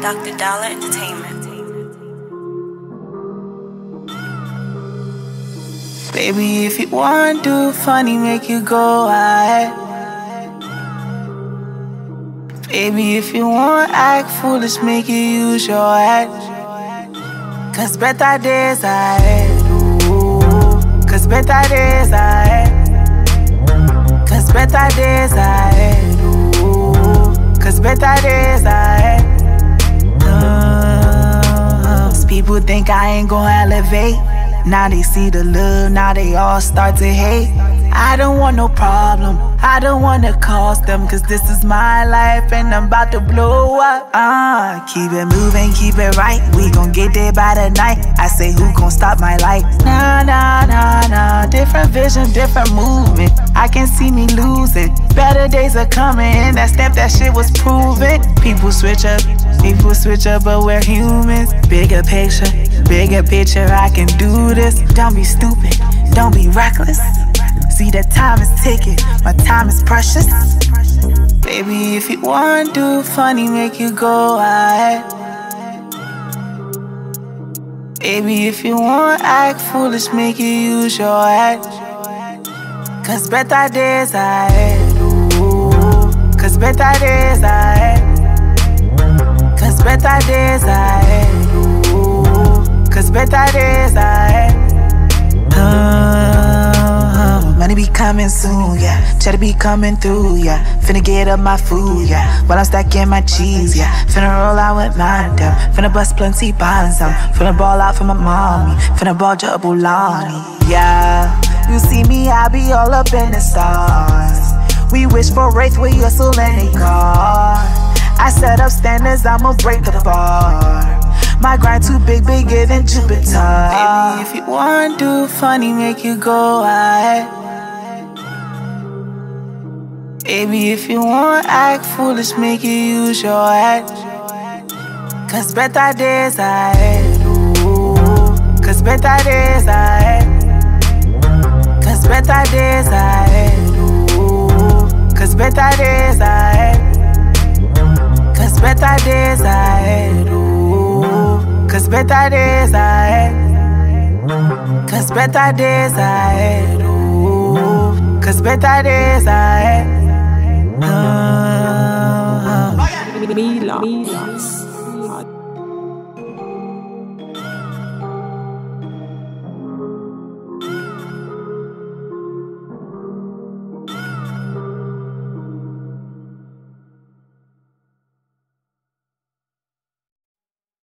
Dr. Dollar Entertainment. Baby, if you want do funny, make you go ahead. Baby, if you want act foolish, make you use your head. Cause better days ahead. Ooh. Cause better days ahead. Cause better days ahead. Ooh. Cause better days ahead. People think I ain't gon' elevate. Now they see the love, now they all start to hate. I don't want no problem, I don't wanna cause them. Cause this is my life and I'm about to blow up. Keep it moving, keep it right. We gon' get there by the night. I say who gon' stop my life? Nah, nah, nah, nah. Different vision, different movement. I can see me losing. Better days are coming, and that step, that shit was proven. People switch up, but we're humans. Bigger picture, I can do this. Don't be stupid, don't be reckless. See that time is ticking, my time is precious. Baby, if you want do funny, make you go ahead. Baby, if you want act foolish, make you use your head. Cause better days ahead. Ooh. Cause better days ahead. Cause better days ahead. Ooh. Cause better days ahead. Money be coming soon, yeah. Cheddar be coming through, yeah. Finna get up my food, yeah. While I'm stacking my cheese, yeah. Finna roll out with mine, down. Finna bust plenty bonds, finna ball out for my mommy. Finna ball Jabulani, yeah. You see me, I be all up in the stars. We wish for wraith with your soul and a car. I set up standards, I'ma break the bar. My grind too big, bigger than Jupiter. Baby, if you want do funny, make you go ahead. Baby, if you want act foolish, make you use your head. Cause better days ahead. Ooh. Cause better days ahead. Cause better days ahead. Ooh. Cause better days ahead. Cause better days ahead. Ooh. Cause better days ahead. Cause better days ahead. Ooh. Cause better days ahead. Milos.